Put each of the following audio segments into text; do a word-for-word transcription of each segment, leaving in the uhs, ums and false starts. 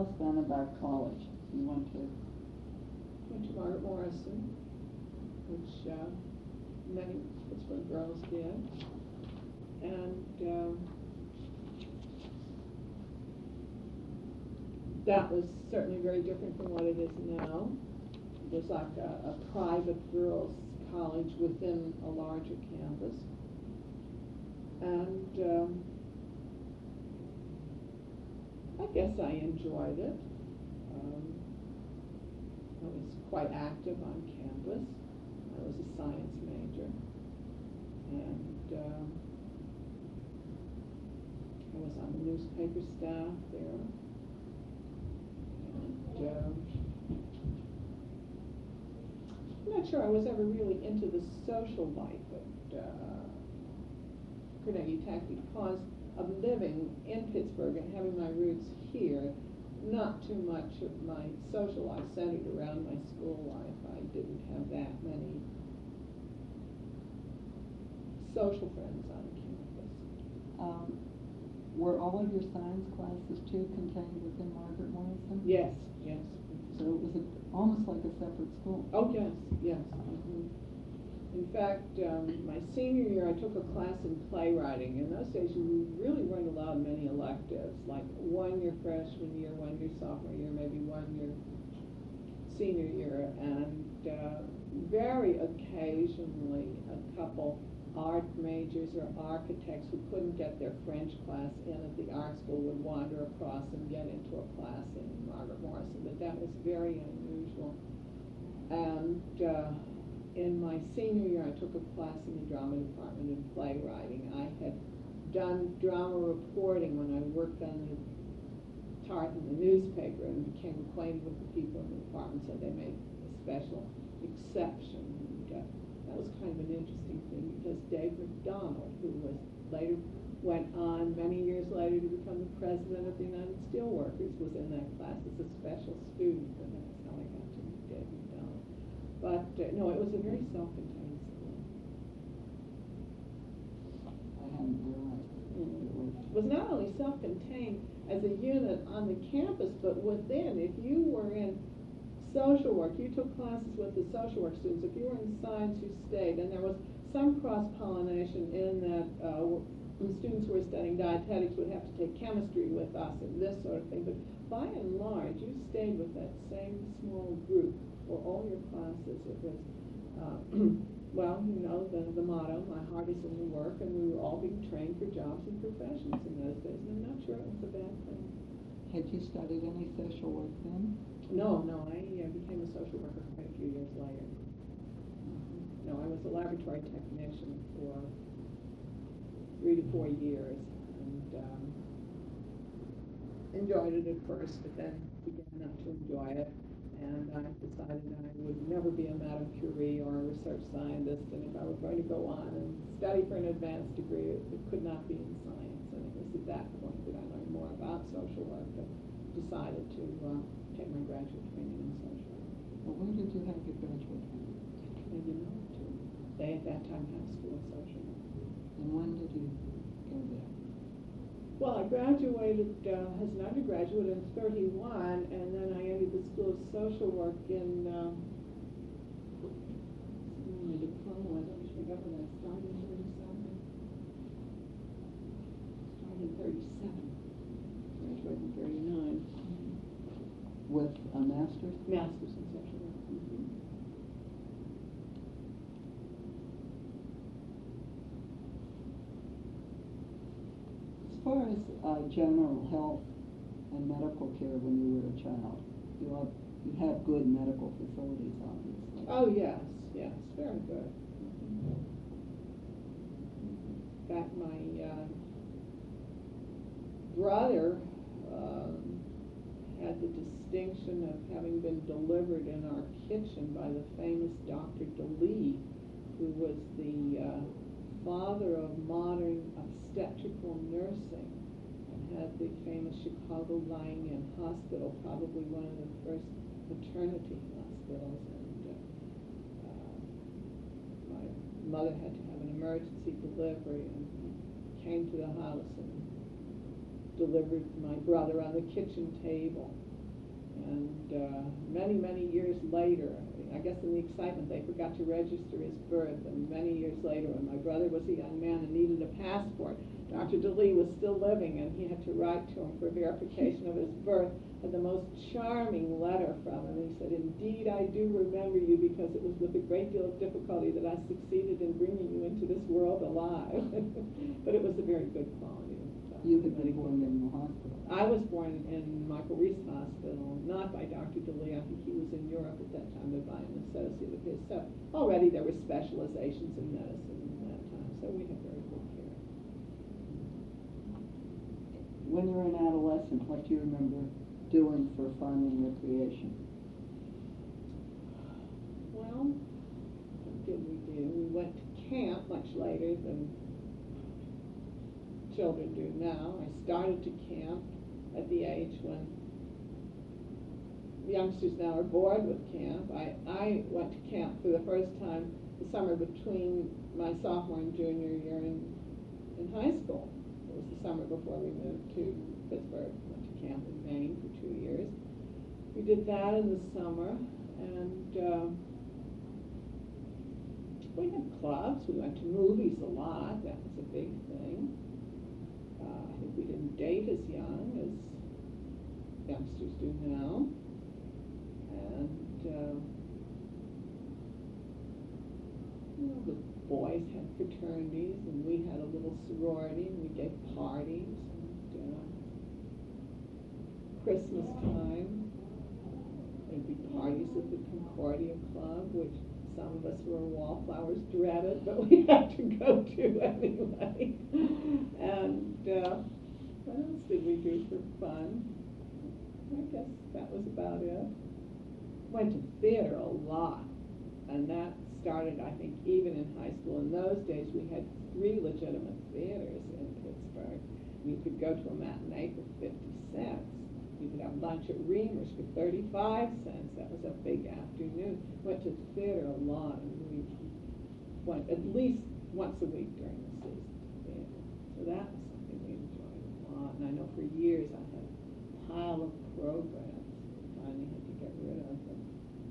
tell us then about college. You went to went to Margaret Morrison, which uh, many Pittsburgh girls did, and um, that was certainly very different from what it is now. It was like a, a private girls' college within a larger campus, and um, I guess I enjoyed it. Um, I was quite active on campus. I was a science major, and um, I was on the newspaper staff there. And um, I'm not sure I was ever really into the social life at uh, Carnegie Tech because of living in Pittsburgh and having my roots here. Not too much of my social life centered around my school life. I didn't have that many social friends on campus. Um, were all of your science classes too contained within Margaret Morrison? Yes, yes. So it was a, almost like a separate school. Oh, yes, yes. Mm-hmm. In fact, um, my senior year, I took a class in playwriting. In those days, you really weren't allowed many electives, like one year freshman year, one year sophomore year, maybe one year senior year, and uh, very occasionally a couple art majors or architects who couldn't get their French class in at the art school would wander across and get into a class in Margaret Morrison, but that was very unusual. And uh, in my senior year, I took a class in the drama department in playwriting. I had done drama reporting when I worked on the Tart in the newspaper and became acquainted with the people in the department, so they made a special exception. And, uh, that was kind of an interesting thing because Dave McDonald, who was later went on many years later to become the president of the United Steelworkers, was in that class as a special student, and that's how I got to meet Dave McDonald. But uh, no, it was a very self-contained school. I hadn't realized it. Mm. It was not only self-contained as a unit on the campus, but within. If you were in social work, you took classes with the social work students. If you were in science, you stayed. And there was some cross-pollination in that uh, when students who were studying dietetics would have to take chemistry with us and this sort of thing. But by and large, you stayed with that same small group for all your classes. It was, uh, well, you know, the, the motto, my heart is in the work, and we were all being trained for jobs and professions in those days, and I'm not sure it was a bad thing. Had you studied any social work then? No, no, I uh, became a social worker quite a few years later. Mm-hmm. No, I was a laboratory technician for three to four years, and um, enjoyed it at first, but then began not to enjoy it. And I decided I would never be a Madame Curie or a research scientist, and if I were going to go on and study for an advanced degree, it, it could not be in science. And it was at that point that I learned more about social work and decided to uh, take my graduate training in social work. Well, where did you have your graduate training? Maybe not too. They at that time had a school of social work. And when did you go there? Well, I graduated uh, as an undergraduate in thirty-one, and then I entered the School of Social Work in um, my diploma. I don't remember that. Started in thirty-seven. Started in thirty-seven. Graduated in thirty-nine. Mm-hmm. With a master's? Master's in social work. Mm-hmm. As far as uh, general health and medical care when you were a child, you have, you have good medical facilities, obviously. Oh, yes, yes, very good. Mm-hmm. In fact, my uh, brother um, had the distinction of having been delivered in our kitchen by the famous Doctor DeLee, who was the uh, father of modern obstetrical nursing and had the famous Chicago Lying-In Hospital, probably one of the first maternity hospitals. And uh, uh, my mother had to have an emergency delivery, and he came to the house and delivered my brother on the kitchen table. And uh, many, many years later, I guess in the excitement, they forgot to register his birth. And many years later, when my brother was a young man and needed a passport, Doctor DeLee was still living, and he had to write to him for verification of his birth. And the most charming letter from him. He said, "Indeed, I do remember you, because it was with a great deal of difficulty that I succeeded in bringing you into this world alive." But it was a very good quality. You had been born in the hospital. I was born in Michael Reese Hospital, not by Doctor DeLee. I think he was in Europe at that time, but by an associate of his. So already there were specializations in medicine at that time, so we had very good care. When you were an adolescent, what do you remember doing for fun and recreation? Well, what did we do? We went to camp much later than children do now. I started to camp at the age when youngsters now are bored with camp. I, I went to camp for the first time the summer between my sophomore and junior year in, in high school. It was the summer before we moved to Pittsburgh. Went to camp in Maine for two years. We did that in the summer, and uh, we had clubs. We went to movies a lot. That was a big thing. Uh, I think we didn't date as young as youngsters do now. And, uh, you know, the boys had fraternities, and we had a little sorority, and we gave parties. And uh, Christmas time, there'd be parties at the Concordia Club, which some of us who were wallflowers dreaded, but we had to go to anyway. And uh, what else did we do for fun? I guess that was about it. Went to theater a lot, and that started, I think, even in high school. In those days, we had three legitimate theaters in Pittsburgh. You could go to a matinee for fifty cents. You could have lunch at Reamer's for thirty-five cents. That was a big afternoon. Went to the theater a lot, and we went at least once a week during the season to theater. So that was something we enjoyed a lot. And I know for years I had a pile of programs. Finally had to get rid of them.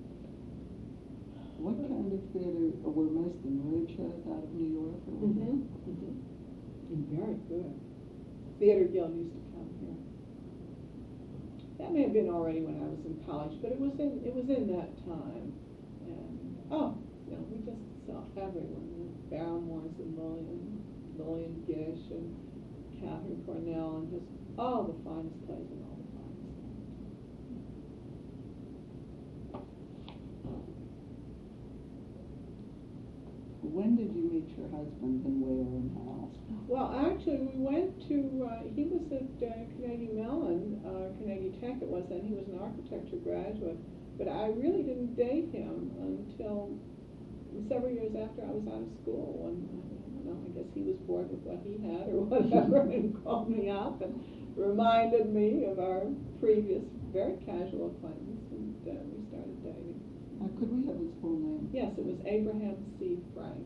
What kind of theater, or were most of them road shows out of New York? Or Mm-hmm. Mm-hmm. Very good. Theater Guild used to come here. That may have been already when I was in college, but it was in it was in that time. And oh, you know, we just saw everyone. Barrymores and Lillian, Lillian Gish and Catherine Cornell, and just all the finest plays and all the finest things. When did you meet your husband, and where and how? Well, actually, we went to, uh, he was at uh, Carnegie Mellon, uh, Carnegie Tech it was then. He was an architecture graduate. But I really didn't date him until several years after I was out of school. And I don't know, I guess he was bored with what he had or whatever and called me up and reminded me of our previous very casual acquaintance. And uh, we started dating. Uh, could we have his full name? Yes, it was Abraham C. Frank.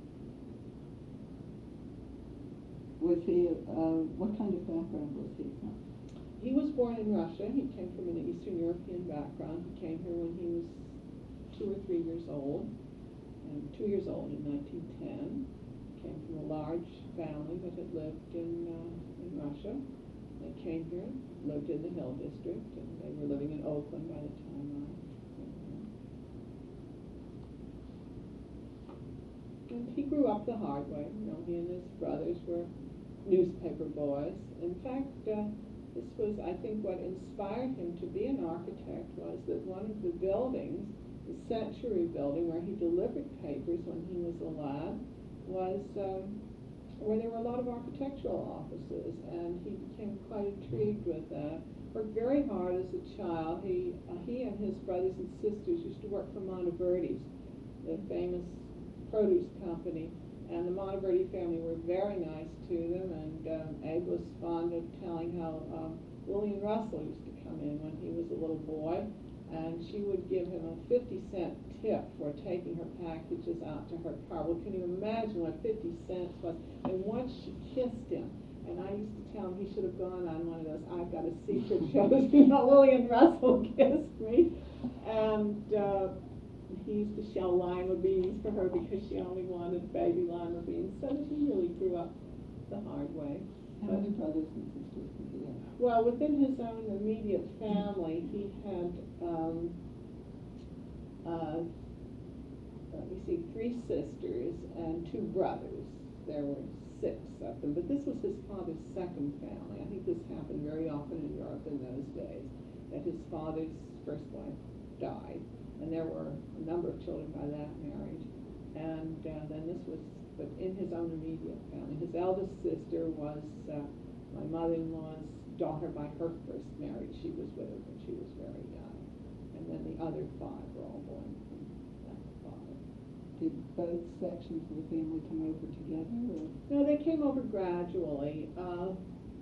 Was he, uh, what kind of background was he from? He was born in Russia. He came from an Eastern European background. He came here when he was two or three years old, and two years old in nineteen ten. Came from a large family that had lived in uh, in Russia. They came here, lived in the Hill District, and they were living in Oakland by the time I came here. And he grew up the hard way. You know, he and his brothers were newspaper boys. In fact, uh, this was, I think, what inspired him to be an architect was that one of the buildings, the Century Building, where he delivered papers when he was a lad, was um, where there were a lot of architectural offices, and he became quite intrigued with that. Worked very hard as a child. He, uh, he and his brothers and sisters used to work for Monteverdi's, the famous produce company. And the Monteverdi family were very nice to them, and um, Abe was fond of telling how um, Lillian Russell used to come in when he was a little boy, and she would give him a fifty cent tip for taking her packages out to her car. Well, can you imagine what fifty cents was? And once she kissed him, And I used to tell him he should have gone on one of those I've Got a Secret shows, you know, Lillian Russell kissed me. And uh, he used to shell lima beans for her because she only wanted baby lima beans. So she really grew up the hard way. How many brothers and sisters did he have? Well, within his own immediate family, he had, um, uh, let me see, three sisters and two brothers. There were six of them, but this was his father's second family. I think this happened very often in Europe in those days, that his father's first wife died, and there were a number of children by that marriage. And uh, then this was, but in his own immediate family. His eldest sister was uh, my mother-in-law's daughter by her first marriage. She was with her when she was very young. And then the other five were all born from that father. Did both sections of the family come over together? Or? No, they came over gradually. Uh,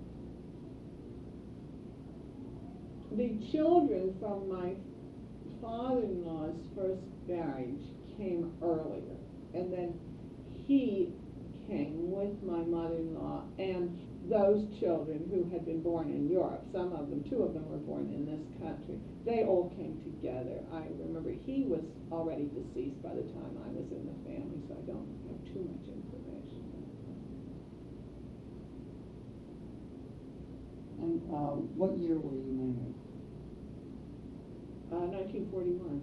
the children from my father-in-law's first marriage came earlier, and then he came with my mother-in-law and those children who had been born in Europe. Some of them, two of them were born in this country. They all came together. I remember he was already deceased by the time I was in the family, so I don't have too much information. And uh, what year were you married? Uh, nineteen forty-one.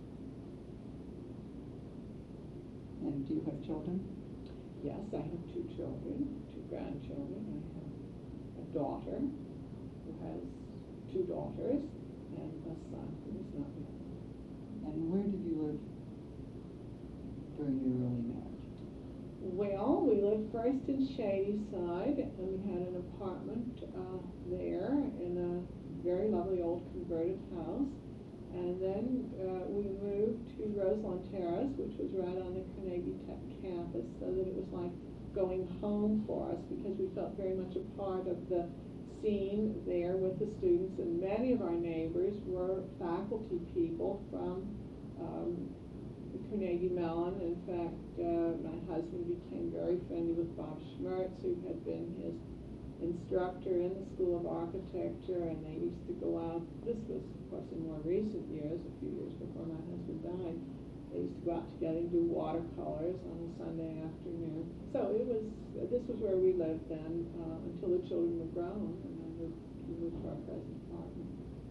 And do you have children? Yes, I have two children, two grandchildren. I have a daughter who has two daughters and a son who is not married. And where did you live during your early marriage? Well, we lived first in Shadyside, and we had an apartment uh, there in a very lovely old converted house. And then uh, we moved to Roselawn Terrace, which was right on the Carnegie Tech campus, so that it was like going home for us because we felt very much a part of the scene there with the students. And many of our neighbors were faculty people from um, the Carnegie Mellon. In fact, uh, my husband became very friendly with Bob Schmertz, who had been his instructor in the School of Architecture, and they used to go out. This was, of course, in more recent years, a few years before my husband died. They used to go out together and do watercolors on a Sunday afternoon. So it was, this was where we lived then uh, until the children were grown, and then we moved to our present apartment.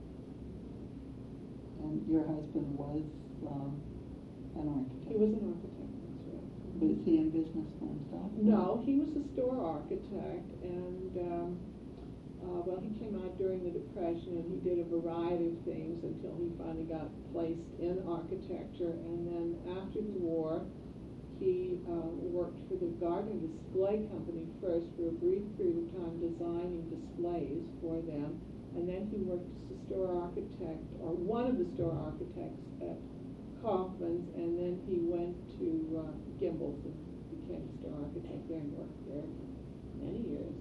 And your husband was um, an architect? He was an architect, that's right. Was he in business nonstop? No, he was a store architect, and um, uh, well, he came out during the Depression, and he did a variety of things until he finally got placed in architecture. And then after the war, he uh, worked for the Gardner Display Company first for a brief period of time, designing displays for them. And then he worked as a store architect, or one of the store architects at Kaufman's, and then he went to uh, Gimbel's and became a store architect there and worked there many years.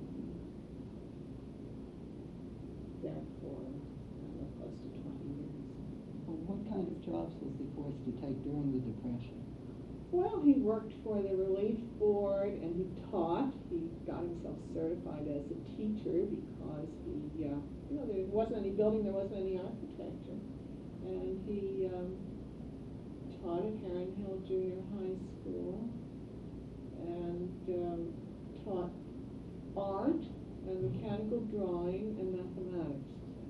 There for uh, close to twenty years. Well, what kind of jobs was he forced to take during the Depression? Well, he worked for the Relief Board, and he taught. He got himself certified as a teacher because he, uh, you know, there wasn't any building, there wasn't any architecture. And he um, taught at Heron Hill Junior High School, and um, taught art and mechanical drawing and mathematics.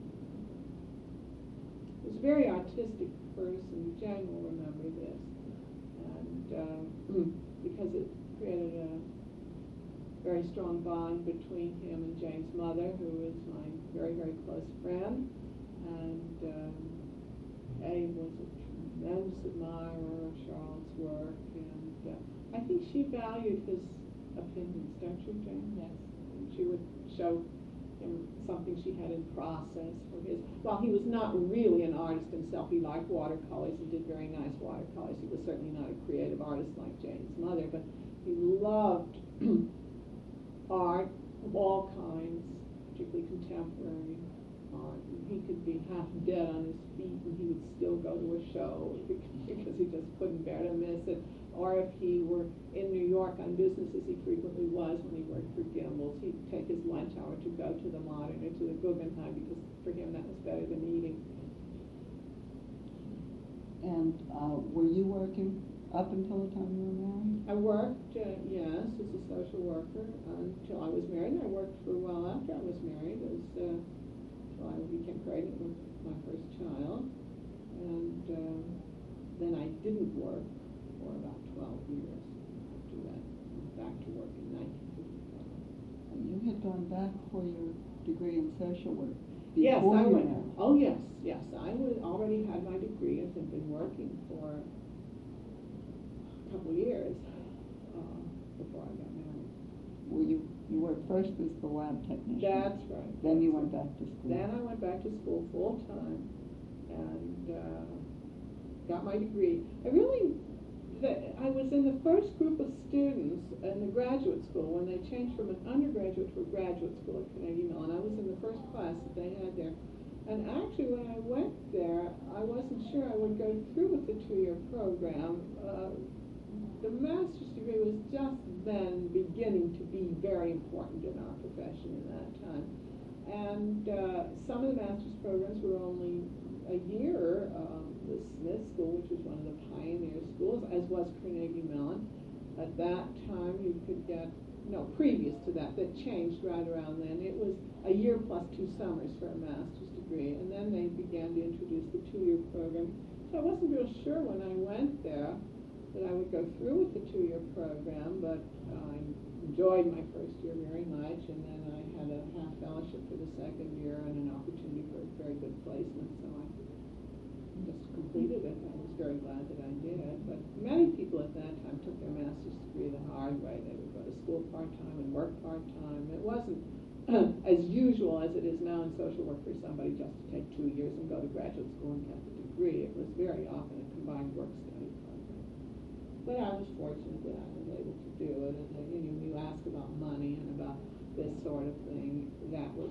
He was a very artistic person. Jen will remember this. And um, because it created a very strong bond between him and Jane's mother, who is my very, very close friend. And um, Abe was a tremendous admirer of Charlotte's work, and uh, I think she valued his opinions, don't you, Jane? Yes. And she would show him something she had in process for his. While he was not really an artist himself, he liked watercolors and did very nice watercolors. He was certainly not a creative artist like Jane's mother, but he loved art of all kinds, particularly contemporary art. And he could be half dead on his feet and he would still go to a show because he just couldn't bear to miss it. Or if he were in New York on in business as he frequently was when he worked for Gimbel's, he'd take his lunch hour to go to the Modern or to the Guggenheim because for him that was better than eating. And uh, were you working up until the time you were married? I worked, uh, yes, as a social worker until I was married, and I worked for a while after I was married as, uh, until I became pregnant with my first child. And uh, then I didn't work for about twelve years after that. I went back to work in nineteen fifty-five. And you had gone back for your degree in social work Yes, before I you went. married. Oh, yes, yes. I was already had my degree and had been working for a couple of years uh, before I got married. Were you, you worked first as the lab technician? That's right. Then that's you went right. back to school. Then I went back to school full time and uh, got my degree. I really, the, I was in the first group of students in the graduate school when they changed from an undergraduate to a graduate school at Carnegie Mellon. I was in the first class that they had there. And actually, when I went there, I wasn't sure I would go through with the two-year program. Uh, the master's degree was just then beginning to be very important in our profession in that time. And uh, some of the master's programs were only a year. Um, the Smith School, which was one of the pioneer schools, as was Carnegie Mellon. At that time, you could get, no, previous to that, that changed right around then. It was a year plus two summers for a master's degree. And then they began to introduce the two-year program. So I wasn't real sure when I went there that I would go through with the two-year program, but I enjoyed my first year very much, and then I had a half fellowship for the second year and an opportunity for a very good placement, so I just completed it. I was very glad that I did. But many people at that time took their master's degree the hard way. They would go to school part-time and work part-time. It wasn't as usual as it is now in social work for somebody just to take two years and go to graduate school and get the degree. It was very often a combined work-study program. But I was fortunate that I was able to do it. And then, you know, you ask about money and about this sort of thing, that was,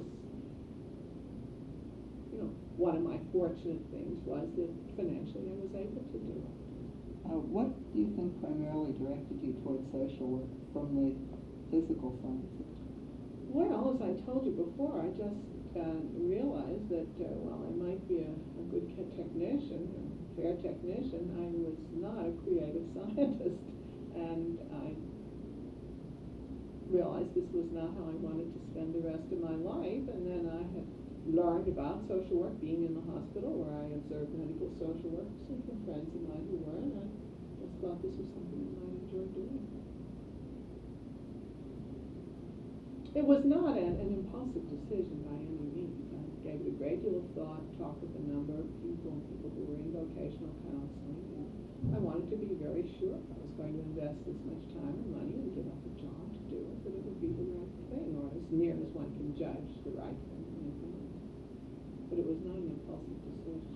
you know, one of my fortunate things was that financially I was able to do it. Uh, what do you think primarily directed you towards social work from the physical sciences? Well, as I told you before, I just uh, realized that uh, while I might be a, a good technician, a fair technician, I was not a creative scientist. And I realized this was not how I wanted to spend the rest of my life. And then I had learned about social work being in the hospital where I observed medical social workers and from friends of mine who were, and I just thought this was something I might enjoy doing. It was not an, an impulsive decision by any means. I gave it a great deal of thought, talked with a number of people and people who were in vocational counseling. And I wanted to be very sure if I was going to invest this much time and money and give up a job to do it, that it would be the right thing, or as near as one can judge the right thing. But it was not an impulsive decision.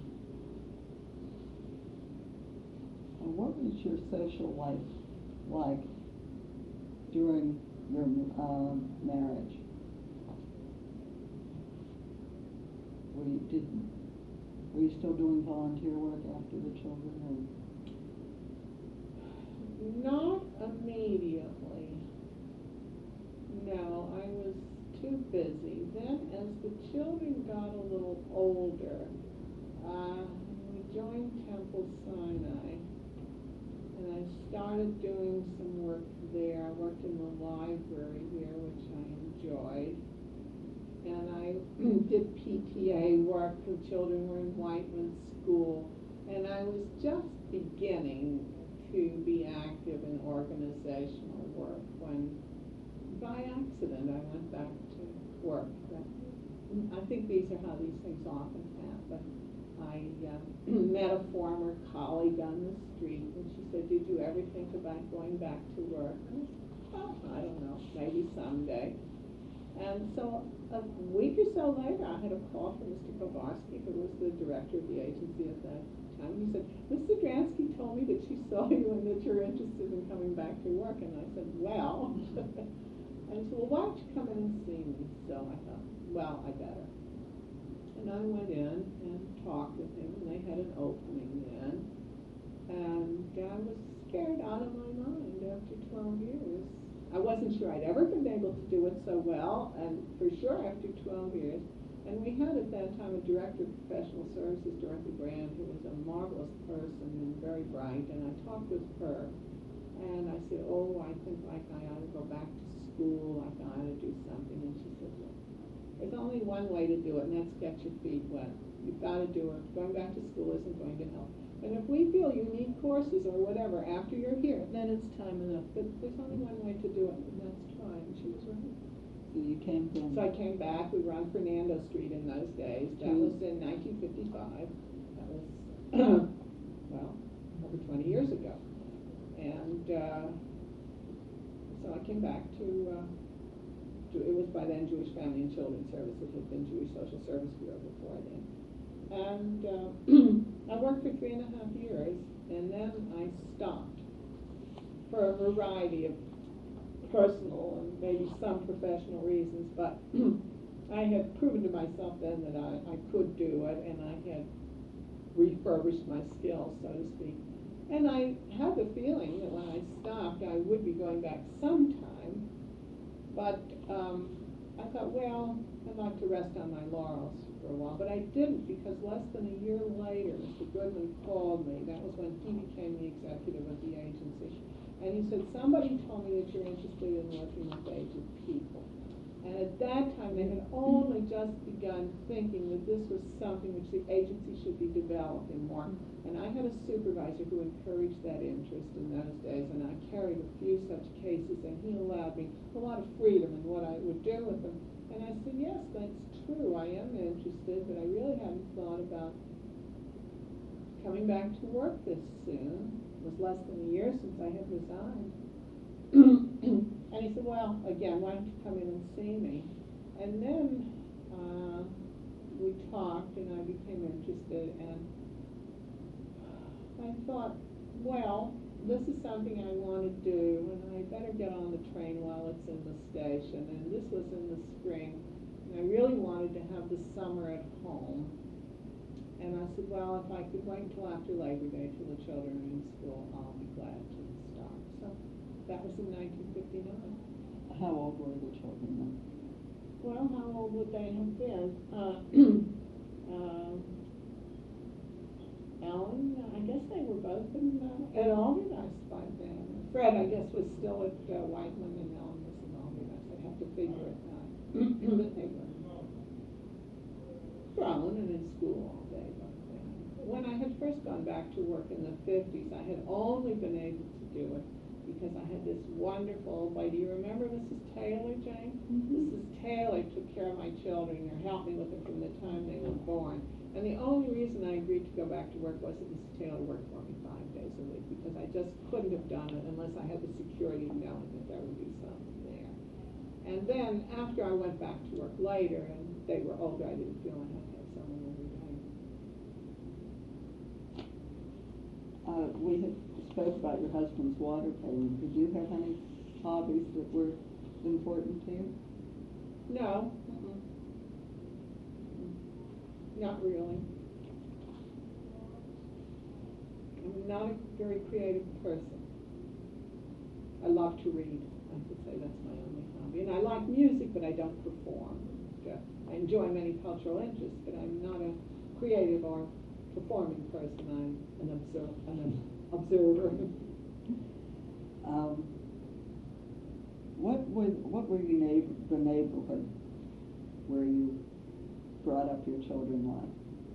And what was your social life like during your um, marriage? Were you, did, were you still doing volunteer work after the children? Or? Not immediately. No, I was too busy. Then as the children got a little older, uh, we joined Temple Sinai, and I started doing some work there. I worked in the library here, which I enjoyed. And I did P T A work. The children were in Whiteman School. And I was just beginning to be active in organizational work when, by accident, I went back to work. I think these are how these things often happen. I uh, met a former colleague on the street, and she said, "Did you ever think about going back to work?" And I said, "Oh, I don't know, maybe someday." And so a week or so later, I had a call from Mister Kovarsky, who was the director of the agency at that time. He said, "Mister Dransky told me that she saw you and that you're interested in coming back to work." And I said, "Well," and he said, "Well, why don't you come in and see me?" So I thought, well, I better. And I went in and talked with him, and they had an opening then. And I was scared out of my mind after twelve years. wasn't sure I'd ever been able to do it so well, and for sure after twelve years. And we had at that time a director of professional services, Dorothy Brand, who was a marvelous person and very bright, and I talked with her. And I said, oh, I think like I ought to go back to school, like I ought to do something. And she said, well, there's only one way to do it, and that's get your feet wet. You've got to do it. Going back to school isn't going to help. And if we feel you need courses or whatever after you're here, then it's time enough. But there's only one way to do it, and that's try. And she was right. So you came from... So I came back. We were on Fernando Street in those days. That Mm. was in nineteen fifty-five. That was, well, over twenty years ago. And uh, so I came back to, uh, to, it was by then Jewish Family and Children's Service. It had been Jewish Social Service Bureau before then. And uh, I worked for three and a half years, and then I stopped for a variety of personal and maybe some professional reasons, but I had proven to myself then that I, I could do it, and I had refurbished my skills, so to speak. And I had the feeling that when I stopped, I would be going back sometime, but um, I thought, well, I'd like to rest on my laurels for a while, but I didn't, because less than a year later, Mister Goodman called me. That was when he became the executive of the agency. And he said, somebody told me that you're interested in working with aged people. And at that time, they had only just begun thinking that this was something which the agency should be developing more. And I had a supervisor who encouraged that interest in those days, and I carried a few such cases, and he allowed me a lot of freedom in what I would do with them. And I said, yes, that's true, I am interested, but I really hadn't thought about coming back to work this soon. It was less than a year since I had resigned. And he said, well, again, why don't you come in and see me? And then uh, we talked, and I became interested, and I thought, well, this is something I want to do, and I better get on the train while it's in the station. And this was in the spring, and I really wanted to have the summer at home. And I said, well, if I could wait until after Labor Day till the children are in school, I'll be glad to start. So that was in nineteen fifty-nine. How old were the children then? Well, how old would they have been? Uh, uh, Ellen, I guess they were both in, uh, at Alderdice by then. Fred, I guess, was still at uh, Whiteman, and Ellen was in Alderdice. I'd have to figure it out. But they were grown and in school all day by then. When I had first gone back to work in the fifties, I had only been able to do it because I had this wonderful, boy, do you remember Missus Taylor, Jane? Mm-hmm. Missus Taylor took care of my children or helped me with them from the time they were born. And the only reason I agreed to go back to work was that Missus Taylor worked for me five days a week, because I just couldn't have done it unless I had the security of knowing that there would be something there. And then after I went back to work later, and they were older, I didn't feel I had to have someone every day. Uh, we had spoke about your husband's water polo. Did you have any hobbies that were important to you? No. Mm-mm. Not really. I'm not a very creative person. I love to read. I could say that's my only hobby. And I like music, but I don't perform. I enjoy many cultural interests, but I'm not a creative or performing person. I'm an, observer. An observer. Um, what were what were your neighbor, the neighborhood where you brought up your children like?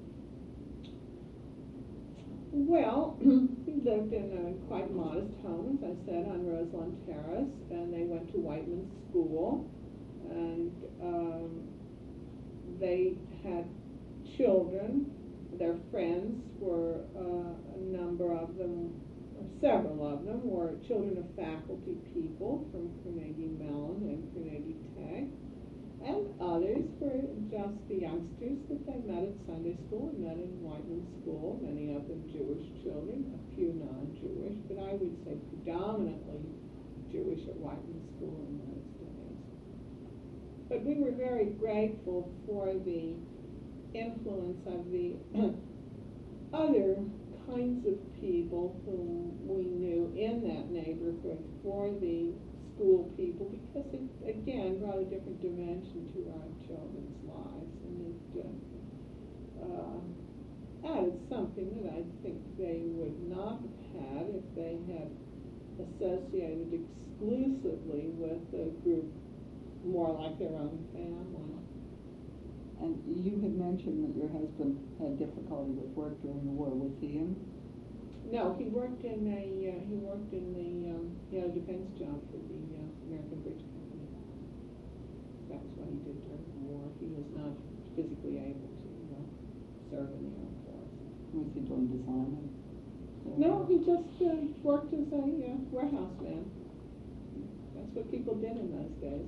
Well, we lived in a quite modest home, as I said, on Roseland Terrace, and they went to Whiteman School, and um, they had children. Their friends were, uh, a number of them, or several of them, were children of faculty people from Carnegie Mellon and Carnegie Tech. And others were just the youngsters that they met at Sunday school and met in Whiteman School, many of them Jewish children, a few non-Jewish, but I would say predominantly Jewish at Whiteman School in those days. But we were very grateful for the influence of the other kinds of people whom we knew in that neighborhood, for the school people because it, again, brought a different dimension to our children's lives, and it uh, uh, added something that I think they would not have had if they had associated exclusively with a group more like their own family. And you had mentioned that your husband had difficulty with work during the war. Was he in? No, he worked in a uh, he worked in the um, he had a defense job for the uh, American Bridge Company. That's what he did during the war. He was not physically able to uh, serve in the Air Force. Was he doing design? No, he just uh, worked as a uh, warehouse man. That's what people did in those days.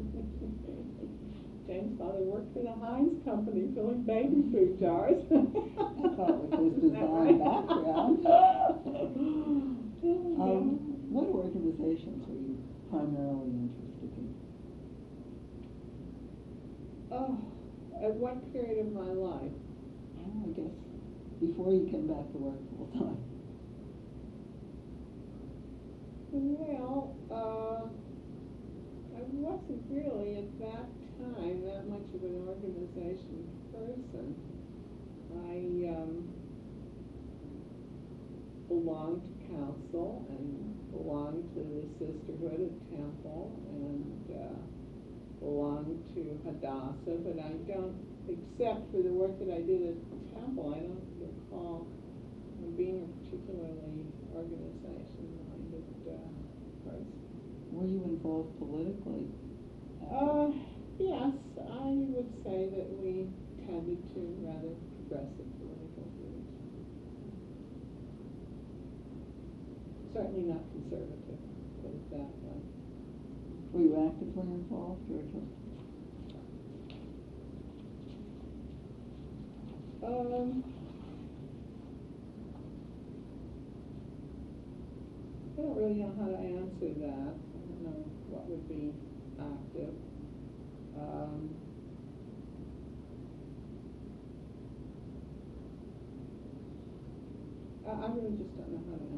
James' father worked for the Heinz Company filling baby food jars. I thought with his design right? background. Oh, um, what organizations were you primarily interested in? Oh, at what period of my life? Oh, I guess before you came back to work full time. Well, uh, I wasn't really at that time that much of an organization person. I um, belonged to council and belonged to the Sisterhood at Temple and uh, belonged to Hadassah, but I don't, except for the work that I did at Temple, I don't recall being a particularly organization-minded uh, person. Were you involved politically? Uh, yes, I would say that we tended to rather progressive political views. Certainly not conservative, put it that way. Were you actively involved or just? Um, I don't really know how to answer that. I don't know what would be active. Um, I, I really just don't know how to